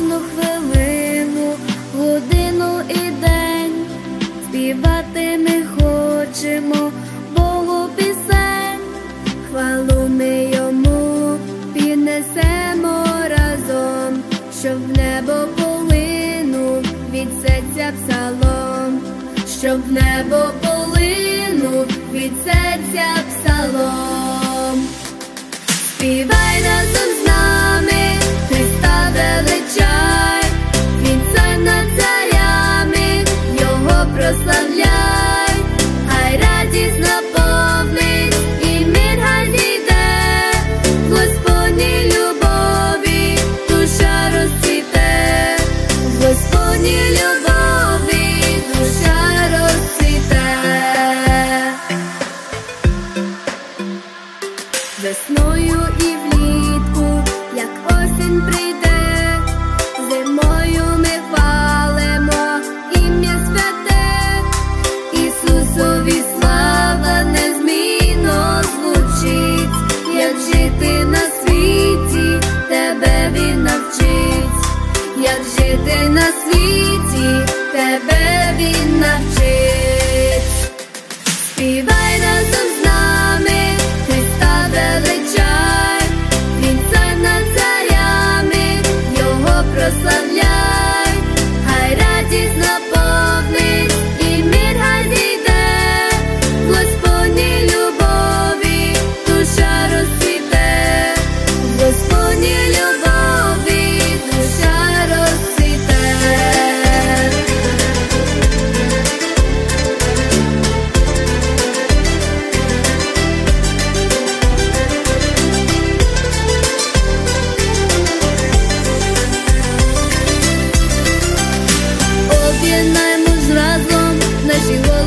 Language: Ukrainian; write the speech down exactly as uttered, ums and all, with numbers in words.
кожну хвилину, годину і день. Співати ми хочемо Богу пісень, хвалу ми йому піднесемо разом, щоб в небо полинув від серця псалом, щоб в небо полинув від серця псалом. Співай разом з нами, Христа величай, Він цар над царями, Його прославляй, хай радість наповнить і мир хай зійде, в Господній любові душа розцвіте, в Господній любові душа розцвіте. Весною і влітку, як осінь прийде, зимою ми хвалимо ім'я святе, Ісусові слава незмінно звучить, як жити на світі, тебе Він навчить, як жити на світі, тебе Він навчить. Співай разом з нами, Христа величай, Він цар над царями, Його прославляй, хай радість наповнить і мир хай зійде, в Господній любові душа розцвіте, в Господній любові душа розцвіте. Об'єднаймось разом, наші